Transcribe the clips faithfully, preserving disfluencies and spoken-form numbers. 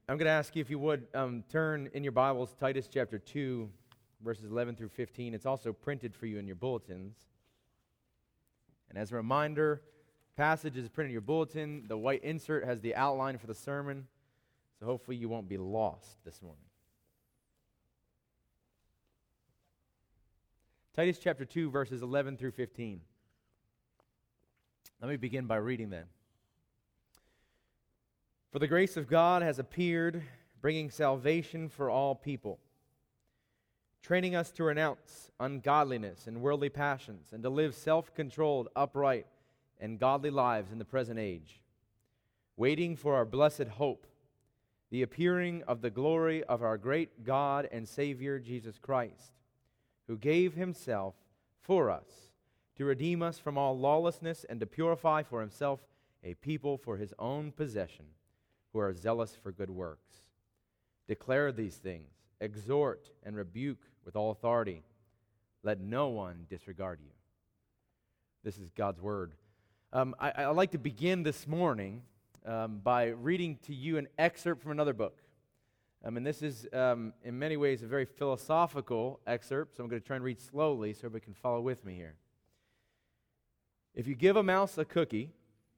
I'm going to ask you if you would um, turn in your Bibles, Titus chapter two, verses eleven through fifteen. It's also printed for you in your bulletins. And as a reminder, passage is printed in your bulletin. The white insert has the outline for the sermon, so hopefully you won't be lost this morning. Titus chapter two, verses eleven through fifteen. Let me begin by reading them. For the grace of God has appeared, bringing salvation for all people, training us to renounce ungodliness and worldly passions, and to live self-controlled, upright, and godly lives in the present age, waiting for our blessed hope, the appearing of the glory of our great God and Savior Jesus Christ, who gave himself for us to redeem us from all lawlessness and to purify for himself a people for his own possession, who are zealous for good works. Declare these things, exhort and rebuke with all authority. Let no one disregard you. This is God's word. Um, I, I'd like to begin this morning um, by reading to you an excerpt from another book. Um, and this is, um, in many ways, a very philosophical excerpt, so I'm going to try and read slowly so everybody can follow with me here. If you give a mouse a cookie,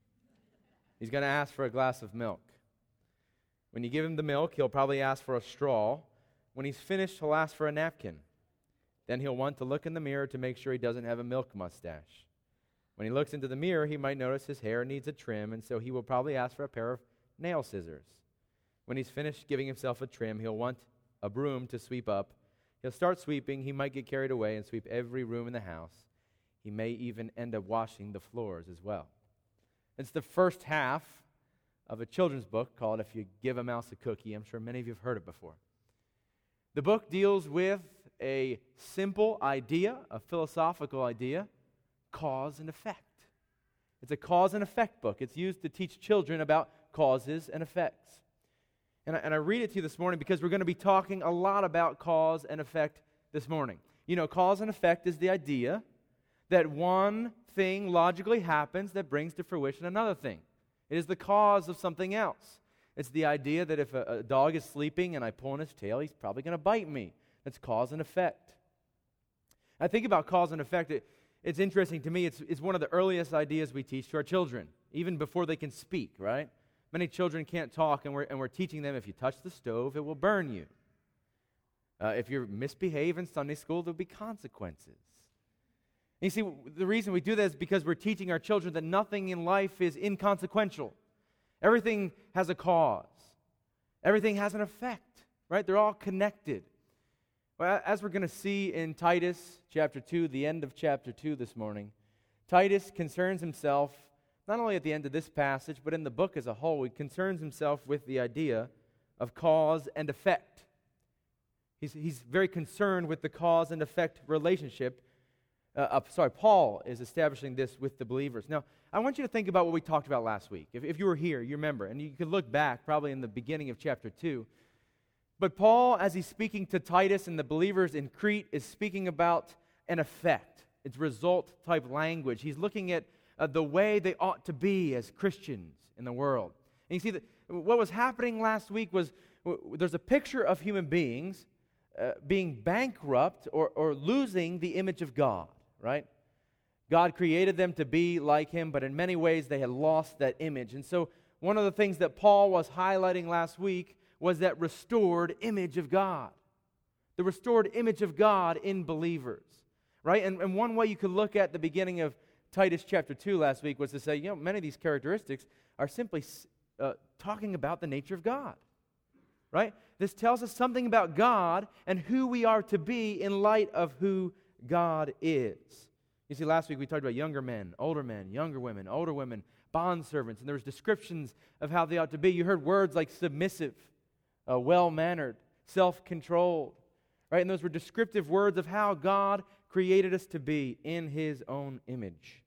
he's going to ask for a glass of milk. When you give him the milk, he'll probably ask for a straw. When he's finished, he'll ask for a napkin. Then he'll want to look in the mirror to make sure he doesn't have a milk mustache. When he looks into the mirror, he might notice his hair needs a trim, and so he will probably ask for a pair of nail scissors. When he's finished giving himself a trim, he'll want a broom to sweep up. He'll start sweeping. He might get carried away and sweep every room in the house. He may even end up washing the floors as well. It's the first half of a children's book called If You Give a Mouse a Cookie. I'm sure many of you have heard it before. The book deals with a simple idea, a philosophical idea, cause and effect. It's a cause and effect book. It's used to teach children about causes and effects. And I, and I read it to you this morning because we're going to be talking a lot about cause and effect this morning. You know, cause and effect is the idea that one thing logically happens that brings to fruition another thing. It is the cause of something else. It's the idea that if a, a dog is sleeping and I pull on his tail, he's probably going to bite me. That's cause and effect. I think about cause and effect. It, it's interesting to me. It's, it's one of the earliest ideas we teach to our children, even before they can speak, right? Many children can't talk, and we're, and we're teaching them if you touch the stove, it will burn you. Uh, if you misbehave in Sunday school, there'll be consequences. And you see, the reason we do that is because we're teaching our children that nothing in life is inconsequential. Everything has a cause. Everything has an effect, right? They're all connected. Well, as we're going to see in Titus chapter two, the end of chapter two this morning, Titus concerns himself, not only at the end of this passage, but in the book as a whole, he concerns himself with the idea of cause and effect. He's, he's very concerned with the cause and effect relationship. Uh, uh, sorry, Paul is establishing this with the believers. Now, I want you to think about what we talked about last week. If, if you were here, you remember, and you could look back probably in the beginning of chapter two. But Paul, as he's speaking to Titus and the believers in Crete, is speaking about an effect. It's result-type language. He's looking at uh, the way they ought to be as Christians in the world. And you see, that what was happening last week was w- there's a picture of human beings uh, being bankrupt or, or losing the image of God. Right? God created them to be like him, but in many ways they had lost that image. And so one of the things that Paul was highlighting last week was that restored image of God. The restored image of God in believers. Right? And, and one way you could look at the beginning of Titus chapter two last week was to say, you know, many of these characteristics are simply uh, talking about the nature of God. Right? This tells us something about God and who we are to be in light of who God is. You see, last week we talked about younger men, older men, younger women, older women, bondservants, and there was descriptions of how they ought to be. You heard words like submissive, uh, well-mannered, self-controlled, right? And those were descriptive words of how God created us to be in his own image.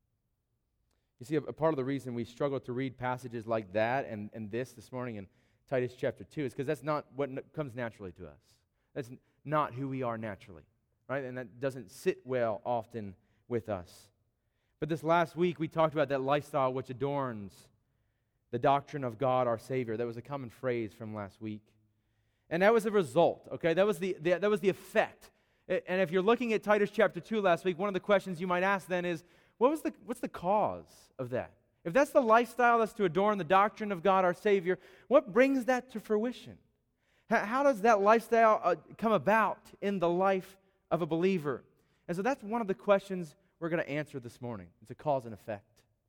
You see, a, a part of the reason we struggle to read passages like that and, and this this morning in Titus chapter two is because that's not what n- comes naturally to us. That's n- not who we are naturally. Right? And that doesn't sit well often with us. But this last week, we talked about that lifestyle which adorns the doctrine of God our Savior. That was a common phrase from last week. And that was the result, okay? That was the, the that was the effect. And if you're looking at Titus chapter two last week, one of the questions you might ask then is, what was the what's the cause of that? If that's the lifestyle that's to adorn the doctrine of God our Savior, what brings that to fruition? How, how does that lifestyle uh, come about in the life of a believer? And so that's one of the questions we're going to answer this morning. It's a cause and effect.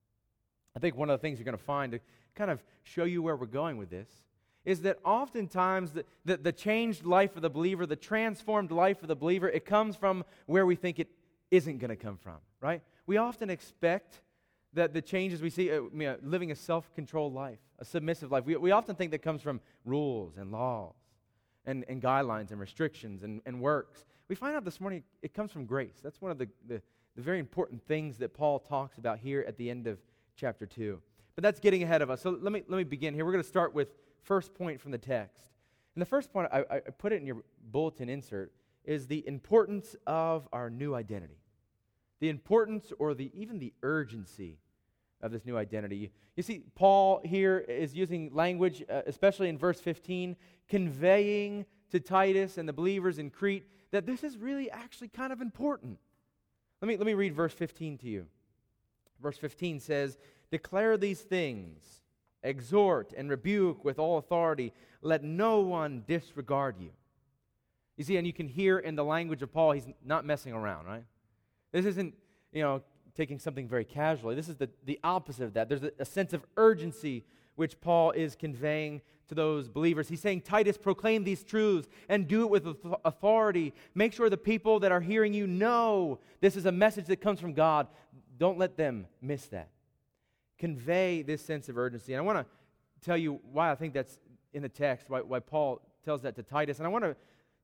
I think one of the things you're going to find to kind of show you where we're going with this is that oftentimes the, the, the changed life of the believer, the transformed life of the believer, it comes from where we think it isn't going to come from, right? We often expect that the changes we see, uh, you know, living a self-controlled life, a submissive life, we, we often think that comes from rules and laws and, and guidelines and restrictions and, and works. We find out this morning it comes from grace. That's one of the, the, the very important things that Paul talks about here at the end of chapter two. But that's getting ahead of us. So let me let me begin here. We're going to start with first point from the text. And the first point, I, I put it in your bulletin insert, is the importance of our new identity. The importance or the even the urgency of this new identity. You, you see, Paul here is using language, uh, especially in verse fifteen, conveying to Titus and the believers in Crete that this is really actually kind of important. Let me, let me read verse fifteen to you. Verse fifteen says, "Declare these things, exhort and rebuke with all authority. Let no one disregard you." You see, and you can hear in the language of Paul, he's not messing around, right? This isn't, you know, taking something very casually. This is the, the opposite of that. There's a, a sense of urgency which Paul is conveying to those believers. He's saying, Titus, proclaim these truths and do it with authority. Make sure the people that are hearing you know this is a message that comes from God. Don't let them miss that. Convey this sense of urgency. And I want to tell you why I think that's in the text, why, why Paul tells that to Titus. And I want to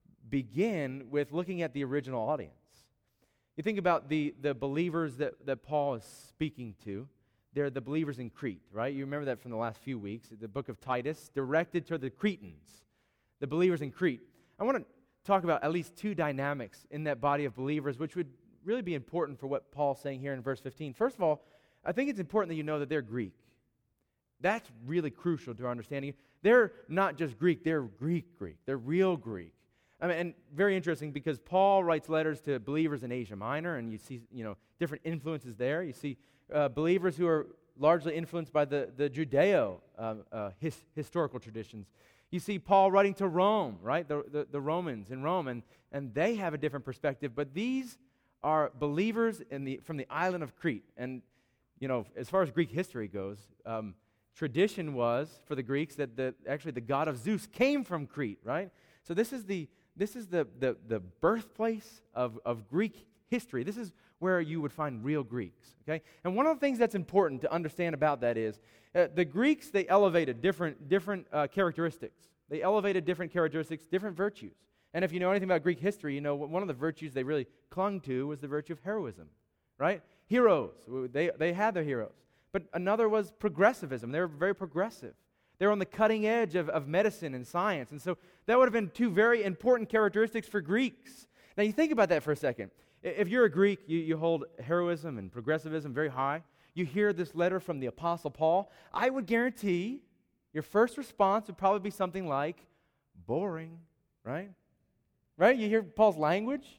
begin with looking at the original audience. You think about the, the believers that, that Paul is speaking to. They're the believers in Crete, right? You remember that from the last few weeks. The book of Titus, directed to the Cretans, the believers in Crete. I want to talk about at least two dynamics in that body of believers, which would really be important for what Paul's saying here in verse fifteen. First of all, I think it's important that you know that they're Greek. That's really crucial to our understanding. They're not just Greek, they're Greek Greek. They're real Greek. I mean, and very interesting because Paul writes letters to believers in Asia Minor, and you see, you know, different influences there. You see uh, believers who are largely influenced by the, the Judeo uh, uh, his, historical traditions. You see Paul writing to Rome, right, the, the, the Romans in Rome, and, and they have a different perspective. But these are believers in the from the island of Crete. And, you know, as far as Greek history goes, um, tradition was for the Greeks that the, actually the god of Zeus came from Crete, right? So this is the This is the, the, the birthplace of, of Greek history. This is where you would find real Greeks, okay? And one of the things that's important to understand about that is uh, the Greeks, they elevated different, different uh, characteristics. They elevated different characteristics, different virtues. And if you know anything about Greek history, you know one of the virtues they really clung to was the virtue of heroism, right? Heroes, they, they had their heroes. But another was progressivism. They were very progressive. They were on the cutting edge of, of medicine and science. And so that would have been two very important characteristics for Greeks. Now you think about that for a second. If you're a Greek, you, you hold heroism and progressivism very high. You hear this letter from the Apostle Paul. I would guarantee your first response would probably be something like, boring, right? Right? You hear Paul's language.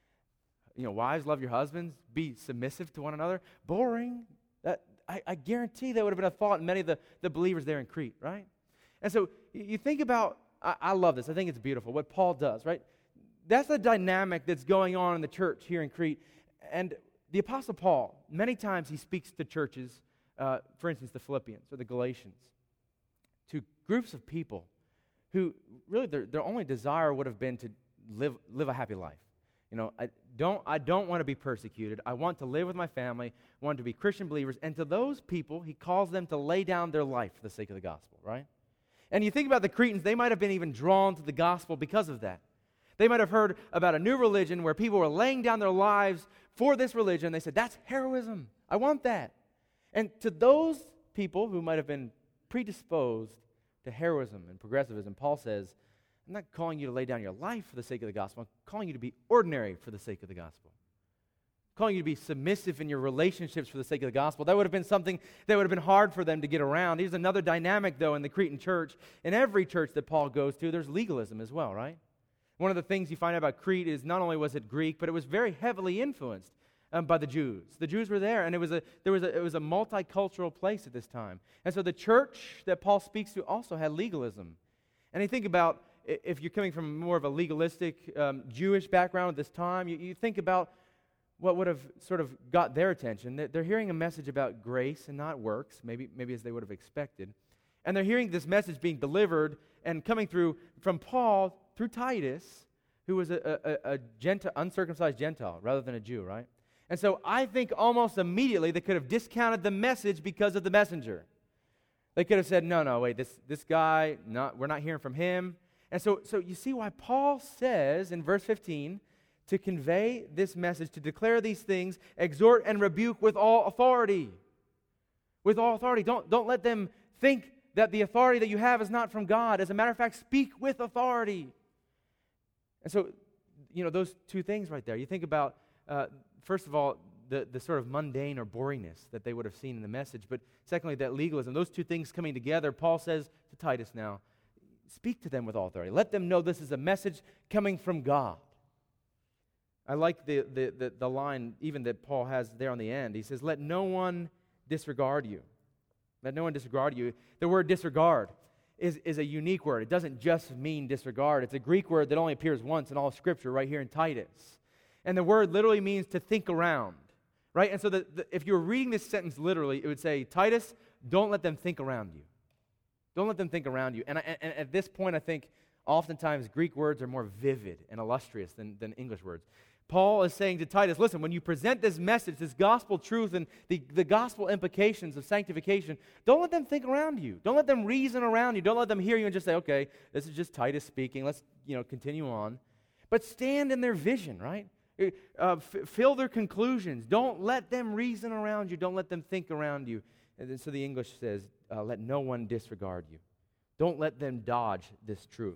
You know, wives, love your husbands. Be submissive to one another. Boring. That I, I guarantee that would have been a thought in many of the, the believers there in Crete, right? And so you think about, I, I love this. I think it's beautiful, what Paul does, right? That's the dynamic that's going on in the church here in Crete. And the Apostle Paul, many times he speaks to churches, uh, for instance, the Philippians or the Galatians, to groups of people who really their, their only desire would have been to live live a happy life. You know, I don't I don't want to be persecuted. I want to live with my family. I want to be Christian believers. And to those people, he calls them to lay down their life for the sake of the gospel, right? And you think about the Cretans, they might have been even drawn to the gospel because of that. They might have heard about a new religion where people were laying down their lives for this religion. They said, that's heroism. I want that. And to those people who might have been predisposed to heroism and progressivism, Paul says, I'm not calling you to lay down your life for the sake of the gospel. I'm calling you to be ordinary for the sake of the gospel. calling you to be submissive in your relationships for the sake of the gospel. That would have been something that would have been hard for them to get around. Here's another dynamic, though, in the Cretan church. In every church that Paul goes to, there's legalism as well, right? One of the things you find out about Crete is not only was it Greek, but it was very heavily influenced um, by the Jews. The Jews were there, and it was a there was a, it was a multicultural place at this time. And so the church that Paul speaks to also had legalism. And you think about, if you're coming from more of a legalistic um, Jewish background at this time, you, you think about what would have sort of got their attention. They're, they're hearing a message about grace and not works, maybe maybe as they would have expected. And they're hearing this message being delivered and coming through from Paul through Titus, who was a, a, a Gentile, uncircumcised Gentile rather than a Jew, right? And so I think almost immediately they could have discounted the message because of the messenger. They could have said, no, no, wait, this, this guy, not, we're not hearing from him. And so, so you see why Paul says in verse fifteen, to convey this message, to declare these things, exhort and rebuke with all authority. With all authority. Don't, don't let them think that the authority that you have is not from God. As a matter of fact, speak with authority. And so, you know, those two things right there. You think about, uh, first of all, the, the sort of mundane or boringness that they would have seen in the message. But secondly, that legalism. Those two things coming together, Paul says to Titus now, speak to them with all authority. Let them know this is a message coming from God. I like the, the, the, the line even that Paul has there on the end. He says, let no one disregard you. Let no one disregard you. The word disregard is, is a unique word. It doesn't just mean disregard. It's a Greek word that only appears once in all of Scripture right here in Titus. And the word literally means to think around, right? And so the, the, if you were reading this sentence literally, it would say, Titus, don't let them think around you. Don't let them think around you. And, I, and at this point, I think oftentimes Greek words are more vivid and illustrious than, than English words. Paul is saying to Titus, listen, when you present this message, this gospel truth and the, the gospel implications of sanctification, don't let them think around you. Don't let them reason around you. Don't let them hear you and just say, okay, this is just Titus speaking. Let's, you know, continue on. But stand in their vision, right? Uh, f- fill their conclusions. Don't let them reason around you. Don't let them think around you. And then, so the English says, uh, let no one disregard you. Don't let them dodge this truth.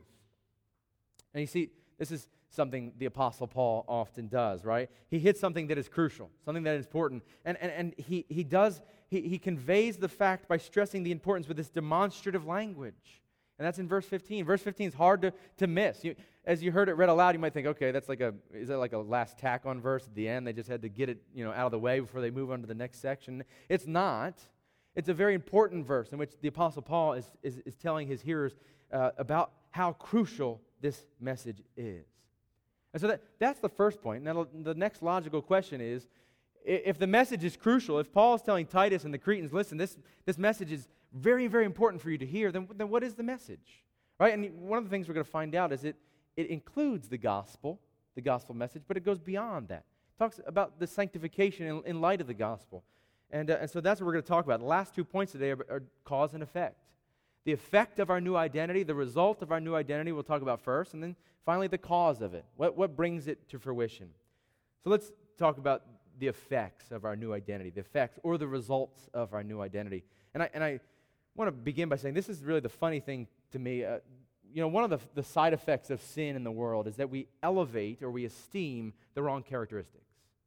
And you see, this is something the Apostle Paul often does, right? He hits something that is crucial, something that is important. And, and, and he, he does, he, he conveys the fact by stressing the importance with this demonstrative language. And that's in verse fifteen. Verse fifteen is hard to, to miss. You, as you heard it read aloud, you might think, okay, that's like a, is that like a last tack on verse at the end? They just had to get it, you know, out of the way before they move on to the next section. It's not. It's a very important verse in which the Apostle Paul is, is, is telling his hearers uh, about how crucial this message is. And so that, that's the first point. Now, the next logical question is, if the message is crucial, if Paul is telling Titus and the Cretans, listen, this, this message is very, very important for you to hear, then, then what is the message? Right? And one of the things we're going to find out is it, it includes the gospel, the gospel message, but it goes beyond that. It talks about the sanctification in, in light of the gospel. And, uh, and so that's what we're going to talk about. The last two points today are, are cause and effect. The effect of our new identity, the result of our new identity we'll talk about first, and then finally the cause of it. What, what brings it to fruition? So let's talk about the effects of our new identity, the effects or the results of our new identity. And I, and I want to begin by saying this is really the funny thing to me. Uh, you know, one of the, the side effects of sin in the world is that we elevate or we esteem the wrong characteristics.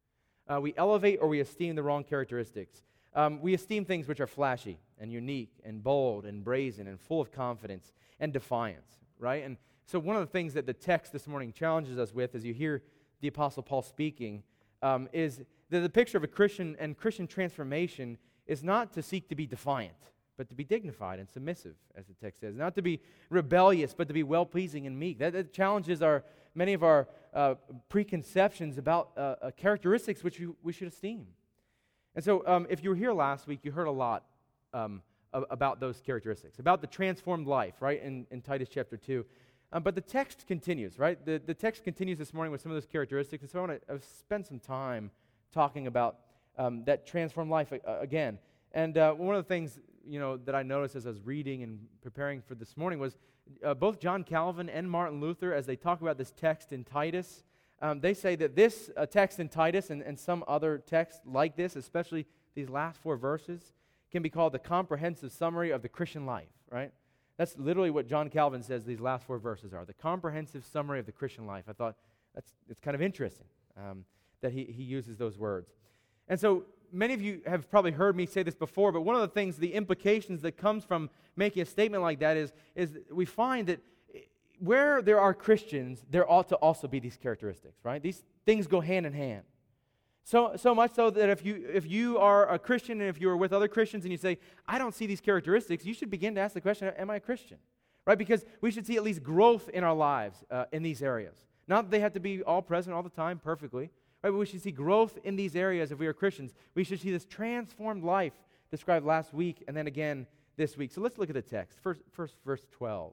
Uh, we elevate or we esteem the wrong characteristics. Um, we esteem things which are flashy and unique and bold and brazen and full of confidence and defiance, right? And so one of the things that the text this morning challenges us with as you hear the Apostle Paul speaking um, is that the picture of a Christian and Christian transformation is not to seek to be defiant, but to be dignified and submissive, as the text says. Not to be rebellious, but to be well-pleasing and meek. That, that challenges our many of our uh, preconceptions about uh, uh, characteristics which we, we should esteem. And so um, if you were here last week, you heard a lot um, about those characteristics, about the transformed life, right, in, in Titus chapter two. Um, but the text continues, right? The, the text continues this morning with some of those characteristics, and so I want to uh, spend some time talking about um, that transformed life uh, again. And uh, one of the things, you know, that I noticed as I was reading and preparing for this morning was uh, both John Calvin and Martin Luther, as they talk about this text in Titus, um, they say that this uh, text in Titus and, and some other texts like this, especially these last four verses, can be called the comprehensive summary of the Christian life, right? That's literally what John Calvin says these last four verses are, the comprehensive summary of the Christian life. I thought that's it's kind of interesting. Um, that he, he uses those words. And so many of you have probably heard me say this before, but one of the things, the implications that comes from making a statement like that is, is we find that where there are Christians, there ought to also be these characteristics, right? These things go hand in hand. So so much so that if you if you are a Christian and if you are with other Christians and you say, I don't see these characteristics, you should begin to ask the question, am I a Christian? Right? Because we should see at least growth in our lives uh, in these areas. Not that they have to be all present all the time perfectly, right? But we should see growth in these areas if we are Christians. We should see this transformed life described last week and then again this week. So let's look at the text. First, first verse twelve.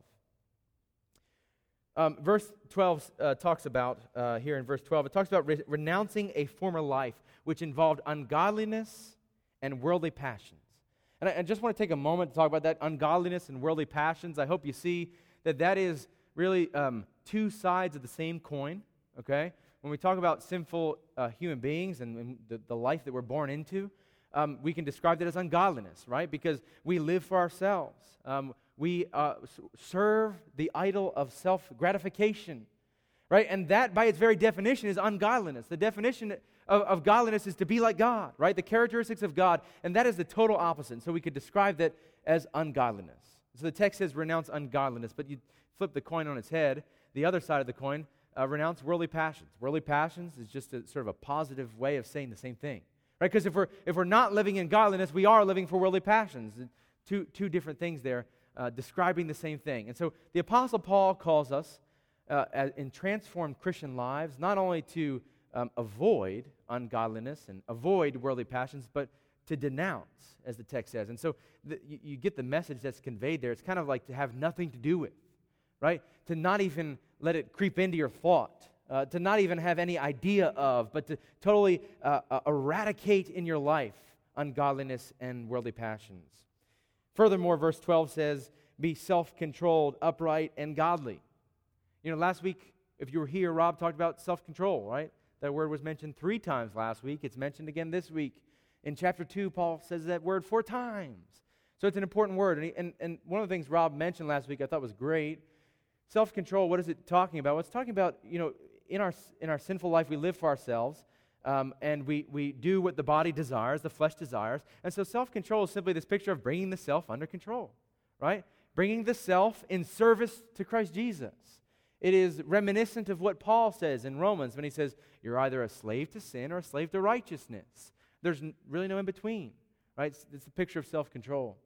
Um, verse twelve uh, talks about, uh, here in verse twelve, it talks about re- renouncing a former life which involved ungodliness and worldly passions. And I, I just want to take a moment to talk about that, ungodliness and worldly passions. I hope you see that that is really um, two sides of the same coin, okay? When we talk about sinful uh, human beings and, and the, the life that we're born into, um, we can describe that as ungodliness, right? Because we live for ourselves. Um, we uh, s- serve the idol of self-gratification, right? And that, by its very definition, is ungodliness. The definition of, of godliness is to be like God, right? The characteristics of God, and that is the total opposite. So we could describe that as ungodliness. So the text says renounce ungodliness, but you flip the coin on its head, the other side of the coin, uh, renounce worldly passions. Worldly passions is just a sort of a positive way of saying the same thing, right? Because if we're if we're not living in godliness, we are living for worldly passions. Two two different things there, uh, describing the same thing. And so the Apostle Paul calls us uh, as, in transformed Christian lives not only to um, avoid ungodliness and avoid worldly passions, but to denounce, as the text says. And so the, you, you get the message that's conveyed there. It's kind of like to have nothing to do with, right? To not even let it creep into your thought, uh, to not even have any idea of, but to totally uh, uh, eradicate in your life ungodliness and worldly passions. Furthermore, verse twelve says, be self-controlled, upright, and godly. You know, last week, if you were here, Rob talked about self-control, right? That word was mentioned three times last week. It's mentioned again this week. In chapter two, Paul says that word four times. So it's an important word. And, he, and, and one of the things Rob mentioned last week I thought was great. Self-control, what is it talking about? Well, it's talking about, you know, in our in our sinful life, we live for ourselves, um, and we, we do what the body desires, the flesh desires. And so self-control is simply this picture of bringing the self under control, right? Bringing the self in service to Christ Jesus. It is reminiscent of what Paul says in Romans when he says, you're either a slave to sin or a slave to righteousness. There's n- really no in between, right? It's, it's a picture of self-control.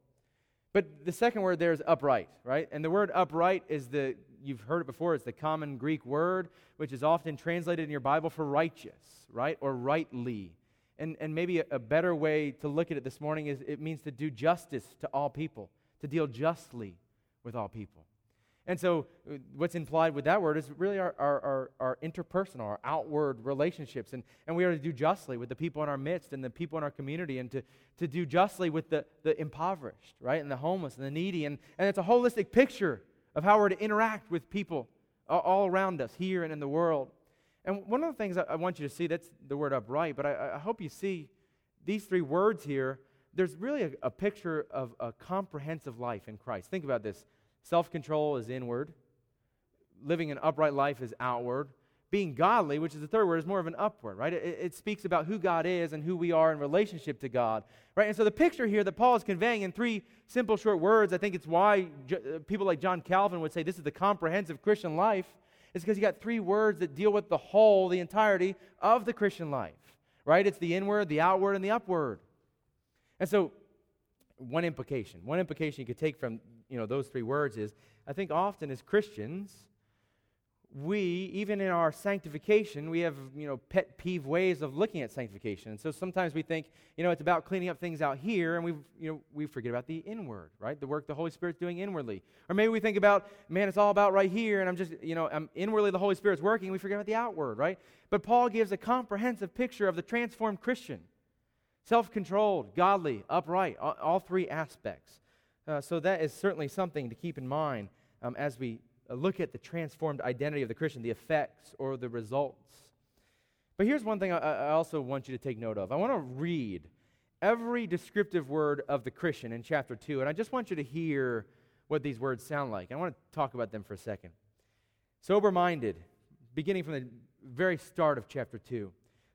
But the second word there is upright, right? And the word upright is the, you've heard it before, it's the common Greek word, which is often translated in your Bible for righteous, right? Or rightly. And, and maybe a, a better way to look at it this morning is it means to do justice to all people, to deal justly with all people. And so uh, what's implied with that word is really our, our, our, our interpersonal, our outward relationships. And, and we are to do justly with the people in our midst and the people in our community, and to, to do justly with the, the impoverished, right, and the homeless and the needy. And, and it's a holistic picture of how we're to interact with people all, all around us here and in the world. And one of the things I, I want you to see, that's the word upright, but I, I hope you see these three words here. There's really a, a picture of a comprehensive life in Christ. Think about this. Self-control is inward. Living an upright life is outward. Being godly, which is the third word, is more of an upward, right? It, it speaks about who God is and who we are in relationship to God, right? And so the picture here that Paul is conveying in three simple, short words, I think it's why J- people like John Calvin would say this is the comprehensive Christian life, is because you got three words that deal with the whole, the entirety of the Christian life, right? It's the inward, the outward, and the upward. And so one implication, one implication you could take from, you know, those three words is, I think often as Christians, we, even in our sanctification, we have, you know, pet peeve ways of looking at sanctification. And so sometimes we think, you know, it's about cleaning up things out here, and we, you know, we forget about the inward, right? The work the Holy Spirit's doing inwardly. Or maybe we think about, man, it's all about right here, and I'm just, you know, I'm inwardly the Holy Spirit's working, and we forget about the outward, right? But Paul gives a comprehensive picture of the transformed Christian. Self-controlled, godly, upright, all, all three aspects. Uh, so that is certainly something to keep in mind um, as we uh, look at the transformed identity of the Christian, the effects or the results. But here's one thing I, I also want you to take note of. I want to read every descriptive word of the Christian in chapter two, and I just want you to hear what these words sound like. I want to talk about them for a second. Sober-minded, beginning from the very start of chapter two.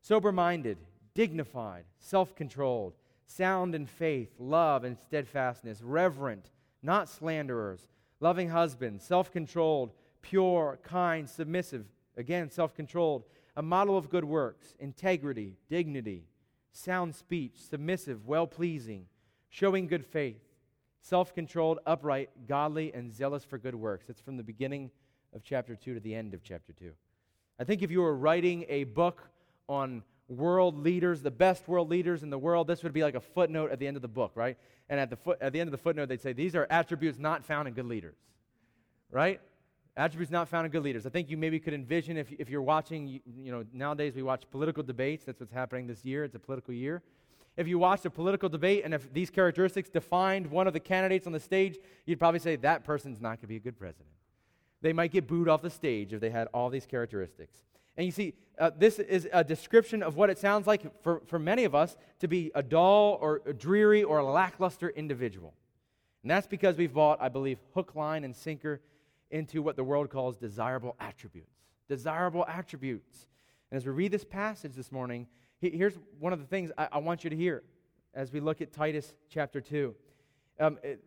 sober-minded, dignified, self-controlled, sound in faith, love, and steadfastness, reverent, not slanderers, loving husbands, self-controlled, pure, kind, submissive, again, self-controlled, a model of good works, integrity, dignity, sound speech, submissive, well-pleasing, showing good faith, self-controlled, upright, godly, and zealous for good works. It's from the beginning of chapter two to the end of chapter two. I think if you were writing a book on world leaders, the best world leaders in the world, this would be like a footnote at the end of the book, right? And at the foot, at the end of the footnote, they'd say, these are attributes not found in good leaders, right? Attributes not found in good leaders. I think you maybe could envision if, if you're watching, you, you know, nowadays we watch political debates. That's what's happening this year. It's a political year. If you watched a political debate and if these characteristics defined one of the candidates on the stage, you'd probably say that person's not going to be a good president. They might get booed off the stage if they had all these characteristics. And you see, uh, this is a description of what it sounds like for, for many of us to be a dull or a dreary or a lackluster individual. And that's because we've bought, I believe, hook, line, and sinker into what the world calls desirable attributes. Desirable attributes. And as we read this passage this morning, he, here's one of the things I, I want you to hear as we look at Titus chapter two. Um, it,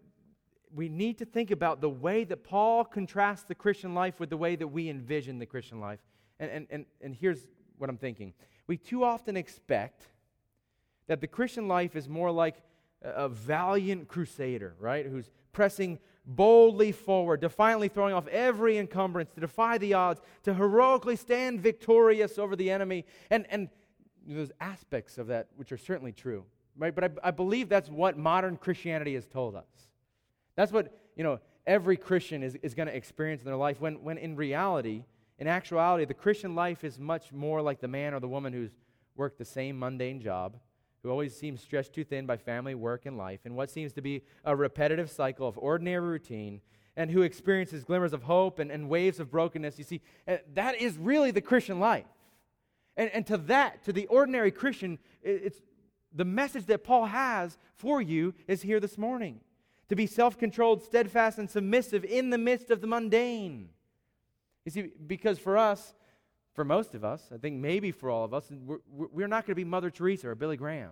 we need to think about the way that Paul contrasts the Christian life with the way that we envision the Christian life. And, and, and, and here's what I'm thinking. We too often expect that the Christian life is more like a, a valiant crusader, right, who's pressing boldly forward, defiantly throwing off every encumbrance, to defy the odds, to heroically stand victorious over the enemy. And, and there's aspects of that which are certainly true, right? But I, I believe that's what modern Christianity has told us. That's what, you know, every Christian is, is going to experience in their life, when, when in reality, in actuality, the Christian life is much more like the man or the woman who's worked the same mundane job, who always seems stretched too thin by family, work, and life, in what seems to be a repetitive cycle of ordinary routine, and who experiences glimmers of hope and, and waves of brokenness. You see, uh, that is really the Christian life. And, and to that, to the ordinary Christian, it, it's the message that Paul has for you is here this morning. To be self-controlled, steadfast, and submissive in the midst of the mundane. You see, because for us, for most of us, I think maybe for all of us, we're, we're not going to be Mother Teresa or Billy Graham.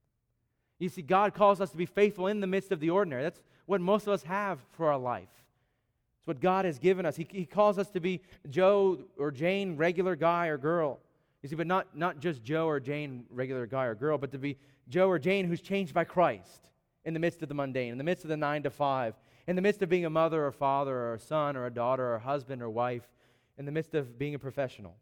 You see, God calls us to be faithful in the midst of the ordinary. That's what most of us have for our life. It's what God has given us. He, he calls us to be Joe or Jane, regular guy or girl. You see, but not, not just Joe or Jane, regular guy or girl, but to be Joe or Jane who's changed by Christ in the midst of the mundane, in the midst of the nine to five, in the midst of being a mother or father or a son or a daughter or a husband or wife, in the midst of being a professional.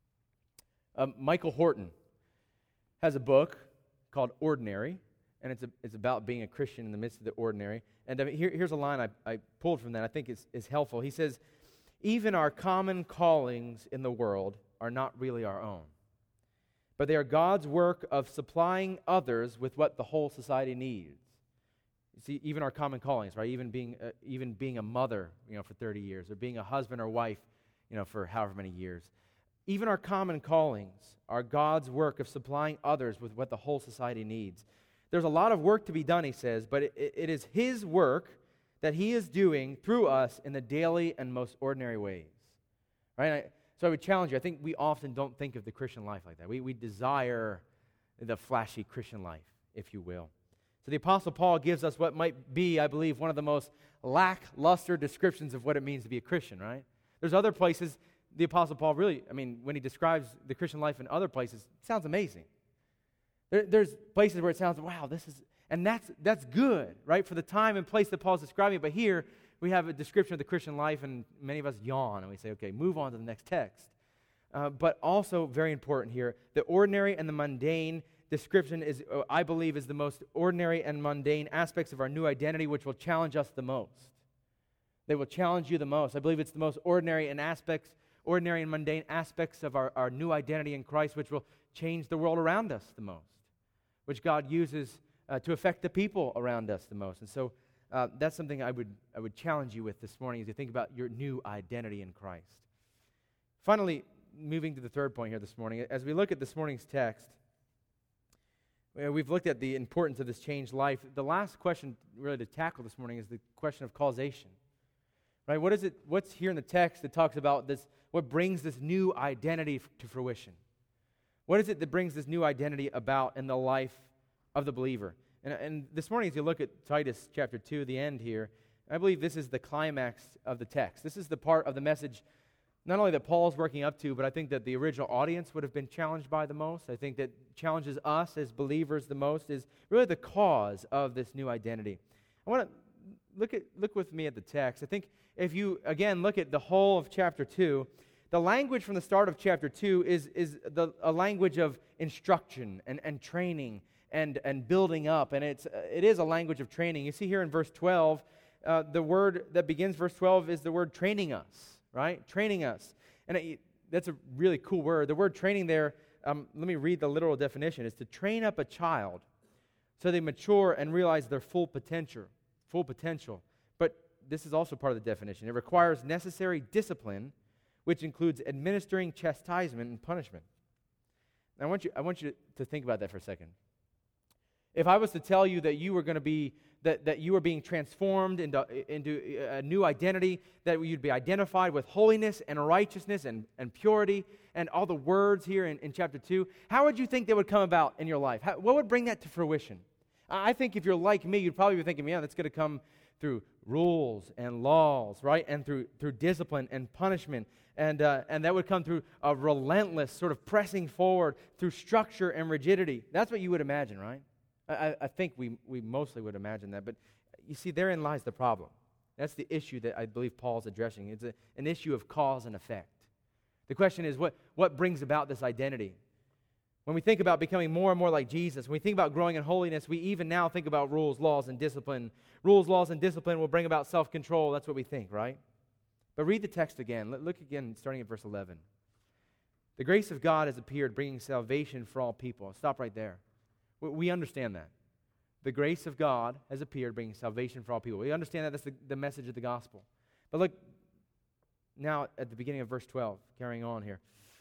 Um, Michael Horton has a book called Ordinary, and it's a, it's about being a Christian in the midst of the ordinary. And I mean, here, here's a line I, I pulled from that I think is, is helpful. He says, even our common callings in the world are not really our own, but they are God's work of supplying others with what the whole society needs. You see, even our common callings, right? Even being uh, even being a mother, you know, for thirty years, or being a husband or wife, you know, for however many years. Even our common callings are God's work of supplying others with what the whole society needs. There's a lot of work to be done, he says, but it, it is His work that He is doing through us in the daily and most ordinary ways. Right? I, so I would challenge you. I think we often don't think of the Christian life like that. We, we desire the flashy Christian life, if you will. So the Apostle Paul gives us what might be, I believe, one of the most lackluster descriptions of what it means to be a Christian, right? There's other places the Apostle Paul really, I mean, when he describes the Christian life in other places, it sounds amazing. There, there's places where it sounds, wow, this is, and that's that's good, right, for the time and place that Paul's describing. But here, we have a description of the Christian life, and many of us yawn, and we say, okay, move on to the next text. Uh, but also, very important here, the ordinary and the mundane description is, uh, I believe, is the most ordinary and mundane aspects of our new identity, which will challenge us the most. They will challenge you the most. I believe it's the most ordinary and aspects, ordinary and mundane aspects of our, our new identity in Christ, which will change the world around us the most, which God uses uh, to affect the people around us the most. And so uh, that's something I would I would challenge you with this morning as you think about your new identity in Christ. Finally, moving to the third point here this morning, as we look at this morning's text, we've looked at the importance of this changed life. The last question really to tackle this morning is the question of causation. Right? What is it? What's here in the text that talks about this? What brings this new identity f- to fruition? What is it that brings this new identity about in the life of the believer? And, and this morning, as you look at Titus chapter two, the end here, I believe this is the climax of the text. This is the part of the message not only that Paul's working up to, but I think that the original audience would have been challenged by the most. I think that challenges us as believers the most is really the cause of this new identity. I want to look at look with me at the text. I think if you, again, look at the whole of chapter two, the language from the start of chapter two is, is the, a language of instruction and, and training and, and building up, and it's it is a language of training. You see here in verse twelve, uh, the word that begins verse twelve is the word training us. Right? Training us. And it, that's a really cool word. The word training there, um, let me read the literal definition, is to train up a child so they mature and realize their full potential. Full potential. But this is also part of the definition. It requires necessary discipline, which includes administering chastisement and punishment. Now, I want you, I want you to think about that for a second. If I was to tell you that you were going to be That, that you are being transformed into, into a new identity, that you'd be identified with holiness and righteousness and, and purity and all the words here in, in chapter two, how would you think they would come about in your life? How, what would bring that to fruition? I think if you're like me, you'd probably be thinking, yeah, that's going to come through rules and laws, right? And through through discipline and punishment. And, uh, and that would come through a relentless sort of pressing forward through structure and rigidity. That's what you would imagine, right? I, I think we, we mostly would imagine that, but you see, therein lies the problem. That's the issue that I believe Paul's addressing. It's a, an issue of cause and effect. The question is, what, what brings about this identity? When we think about becoming more and more like Jesus, when we think about growing in holiness, we even now think about rules, laws, and discipline. Rules, laws, and discipline will bring about self-control. That's what we think, right? But read the text again. Look again, starting at verse eleven. The grace of God has appeared, bringing salvation for all people. Stop right there. We understand that. The grace of God has appeared, bringing salvation for all people. We understand that that's the, the message of the gospel. But look now at the beginning of verse twelve, carrying on here.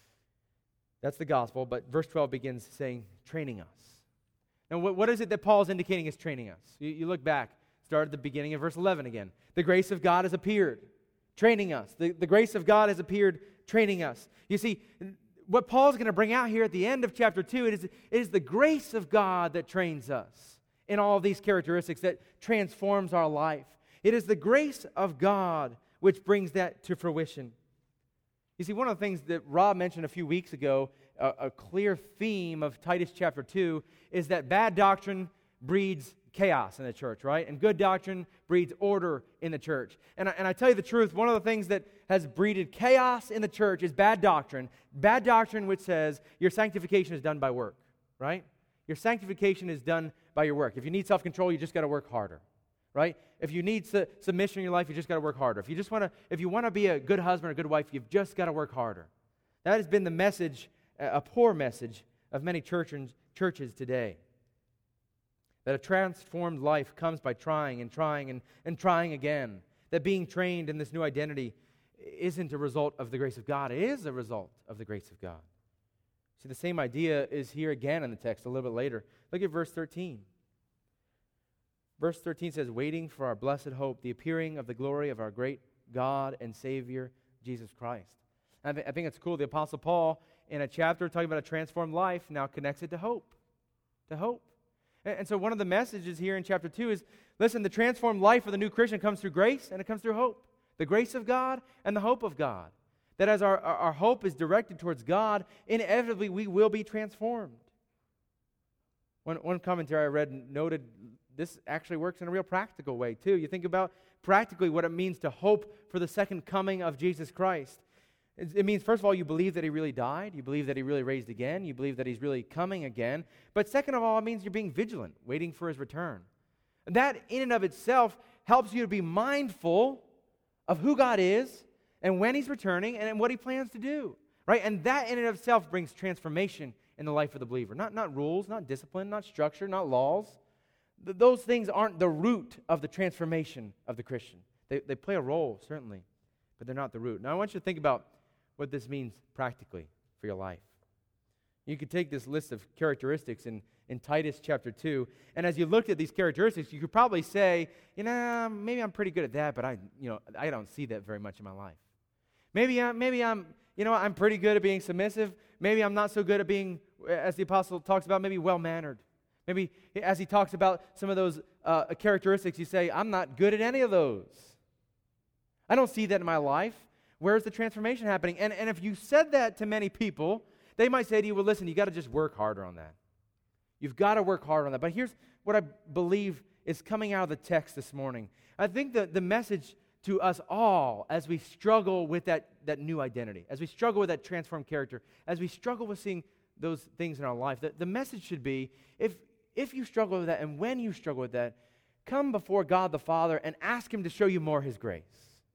That's the gospel, but verse twelve begins saying, training us. And what, what is it that Paul's indicating is training us? You, you look back, start at the beginning of verse eleven again. The grace of God has appeared, training us. The, the grace of God has appeared, training us. You see, what Paul's going to bring out here at the end of chapter two, it is, it is the grace of God that trains us in all of these characteristics, that transforms our life. It is the grace of God which brings that to fruition. You see, one of the things that Rob mentioned a few weeks ago, a, a clear theme of Titus chapter two, is that bad doctrine breeds chaos in the church, right? And good doctrine breeds order in the church. And I, and I tell you the truth, one of the things that has breeded chaos in the church is bad doctrine. Bad doctrine which says your sanctification is done by work, right? Your sanctification is done by your work. If you need self-control, you just got to work harder, right? If you need su- submission in your life, you just got to work harder. If you just want to, if you want to be a good husband or a good wife, you've just got to work harder. That has been the message, a poor message of many churches churches today. That a transformed life comes by trying and trying and, and trying again. That being trained in this new identity isn't a result of the grace of God. It is a result of the grace of God. See, the same idea is here again in the text a little bit later. Look at verse thirteen. Verse thirteen says, waiting for our blessed hope, the appearing of the glory of our great God and Savior, Jesus Christ. I, th- I think it's cool. The Apostle Paul, in a chapter talking about a transformed life, now connects it to hope. To hope. And so one of the messages here in chapter two is, listen, the transformed life of the new Christian comes through grace and it comes through hope. The grace of God and the hope of God. That as our, our, our hope is directed towards God, inevitably we will be transformed. One, one commentary I read noted this actually works in a real practical way too. You think about practically what it means to hope for the second coming of Jesus Christ. It means, first of all, you believe that he really died. You believe that he really raised again. You believe that he's really coming again. But second of all, it means you're being vigilant, waiting for his return. And that in and of itself helps you to be mindful of who God is and when he's returning and what he plans to do. Right? And that in and of itself brings transformation in the life of the believer. Not, not rules, not discipline, not structure, not laws. Th- those things aren't the root of the transformation of the Christian. They, they play a role, certainly, but they're not the root. Now, I want you to think about what this means practically for your life. You could take this list of characteristics in, in Titus chapter two, and as you looked at these characteristics, you could probably say, you know, maybe I'm pretty good at that, but I, you know, I don't see that very much in my life. Maybe, I, maybe I'm, you know, I'm pretty good at being submissive. Maybe I'm not so good at being as the apostle talks about, maybe well-mannered. Maybe as he talks about some of those uh, characteristics, you say, I'm not good at any of those. I don't see that in my life. Where's the transformation happening? And, and if you said that to many people, they might say to you, well, listen, you got to just work harder on that. You've got to work harder on that. But here's what I believe is coming out of the text this morning. I think that the message to us all as we struggle with that, that new identity, as we struggle with that transformed character, as we struggle with seeing those things in our life, the, the message should be, if, if you struggle with that and when you struggle with that, come before God the Father and ask Him to show you more His grace.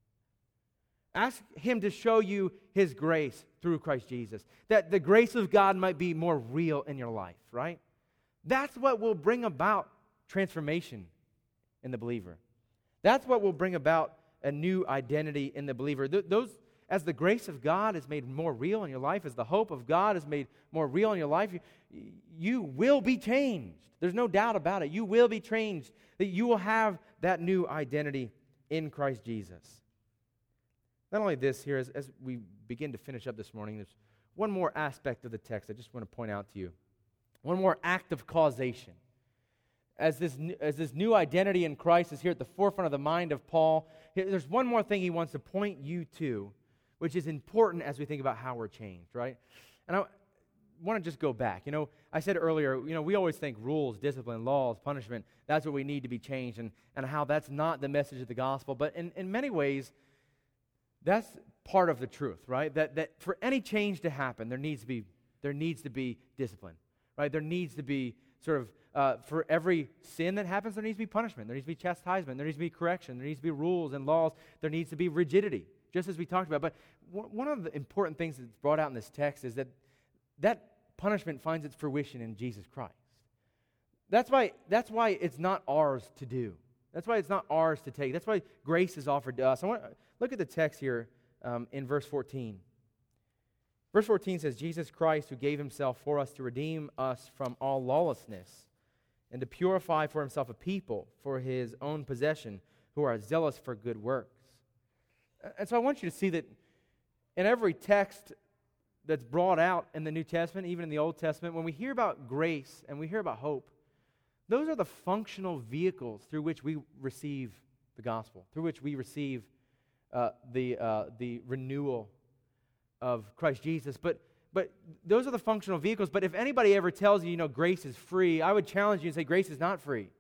Ask Him to show you His grace through Christ Jesus, that the grace of God might be more real in your life, right? That's what will bring about transformation in the believer. That's what will bring about a new identity in the believer. Th- those, as the grace of God is made more real in your life, as the hope of God is made more real in your life, you, you will be changed. There's no doubt about it. You will be changed, that you will have that new identity in Christ Jesus. Not only this here, as, as we begin to finish up this morning, there's one more aspect of the text I just want to point out to you. One more act of causation. As this, as this new identity in Christ is here at the forefront of the mind of Paul, there's one more thing he wants to point you to, which is important as we think about how we're changed, right? And I want to just go back. You know, I said earlier, you know, we always think rules, discipline, laws, punishment, that's what we need to be changed, and, and how that's not the message of the gospel. But in, in many ways, that's part of the truth, right? That that for any change to happen, there needs to be there needs to be discipline, right? There needs to be sort of uh, for every sin that happens, there needs to be punishment. There needs to be chastisement. There needs to be correction. There needs to be rules and laws. There needs to be rigidity, just as we talked about. But w- one of the important things that's brought out in this text is that that punishment finds its fruition in Jesus Christ. That's why that's why it's not ours to do. That's why it's not ours to take. That's why grace is offered to us. I want look at the text here um, in verse fourteen. Verse fourteen says, Jesus Christ, who gave Himself for us to redeem us from all lawlessness and to purify for Himself a people for His own possession who are zealous for good works. And so I want you to see that in every text that's brought out in the New Testament, even in the Old Testament, when we hear about grace and we hear about hope, those are the functional vehicles through which we receive the gospel, through which we receive uh, the uh, the renewal of Christ Jesus. But but those are the functional vehicles. But if anybody ever tells you, you know, grace is free, I would challenge you and say grace is not free.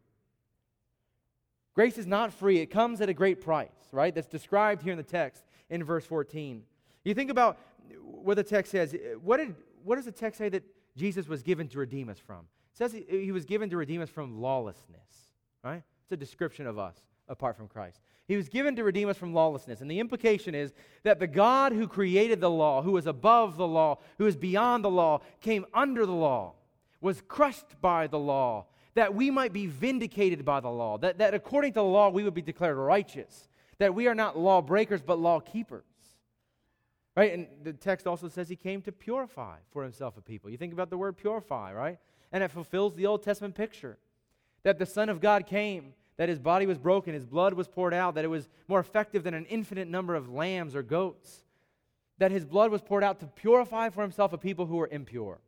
Grace is not free. It comes at a great price, right? That's described here in the text in verse fourteen. You think about what the text says. What did what does the text say that Jesus was given to redeem us from? It says he, he was given to redeem us from lawlessness, right? It's a description of us apart from Christ. He was given to redeem us from lawlessness. And the implication is that the God who created the law, who is above the law, who is beyond the law, came under the law, was crushed by the law, that we might be vindicated by the law, that, that according to the law we would be declared righteous, that we are not lawbreakers but law keepers. Right? And the text also says He came to purify for Himself a people. You think about the word purify, right? And it fulfills the Old Testament picture that the Son of God came, that His body was broken, His blood was poured out, that it was more effective than an infinite number of lambs or goats, that His blood was poured out to purify for Himself a people who were impure,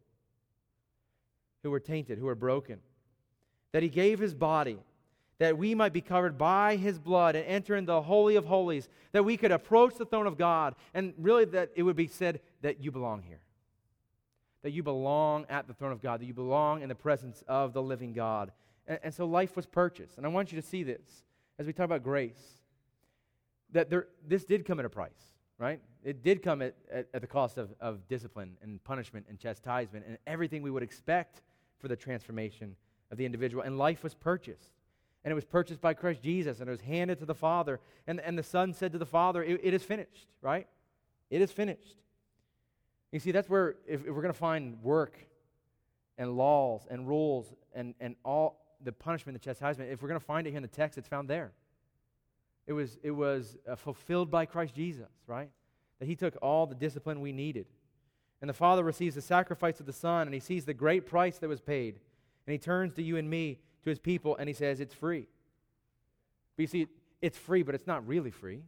who were tainted, who were broken, that He gave His body that we might be covered by His blood and enter into the Holy of Holies, that we could approach the throne of God, and really that it would be said that you belong here. That you belong at the throne of God, that you belong in the presence of the living God. And, and so life was purchased. And I want you to see this as we talk about grace, that there, this did come at a price, right? It did come at, at, at the cost of, of discipline and punishment and chastisement and everything we would expect for the transformation of the individual. And life was purchased. And it was purchased by Christ Jesus, and it was handed to the Father. And, and the Son said to the Father, it, it is finished, right? It is finished. You see, that's where, if, if we're going to find work and laws and rules and, and all the punishment, the chastisement, if we're going to find it here in the text, it's found there. It was, it was uh, fulfilled by Christ Jesus, right? That He took all the discipline we needed. And the Father receives the sacrifice of the Son, and He sees the great price that was paid. And He turns to you and me, to His people, and He says, it's free. But you see, it's free, but it's not really free.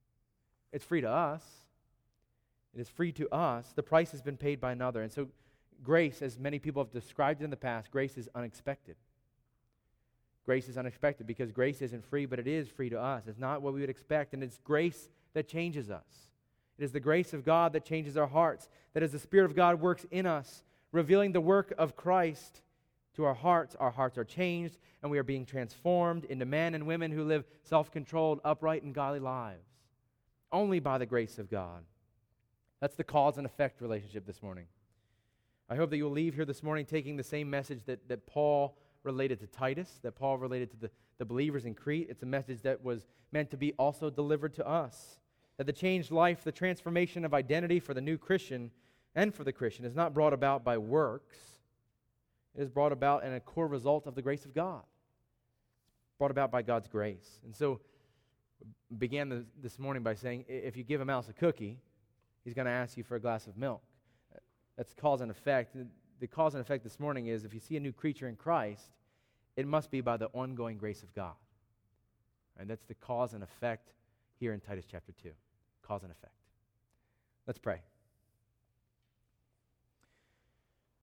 It's free to us. It is free to us. The price has been paid by another. And so grace, as many people have described it in the past, grace is unexpected. Grace is unexpected because grace isn't free, but it is free to us. It's not what we would expect, and it's grace that changes us. It is the grace of God that changes our hearts, that as the Spirit of God works in us, revealing the work of Christ to our hearts, our hearts are changed, and we are being transformed into men and women who live self-controlled, upright, and godly lives. Only by the grace of God. That's the cause and effect relationship this morning. I hope that you'll leave here this morning taking the same message that, that Paul related to Titus, that Paul related to the, the believers in Crete. It's a message that was meant to be also delivered to us. That the changed life, the transformation of identity for the new Christian and for the Christian is not brought about by works. It is brought about in a core result of the grace of God. Brought about by God's grace. And so, began the, this morning by saying, if you give a mouse a cookie, he's going to ask you for a glass of milk. That's cause and effect. The cause and effect this morning is if you see a new creature in Christ, it must be by the ongoing grace of God. And that's the cause and effect here in Titus chapter two. Cause and effect. Let's pray.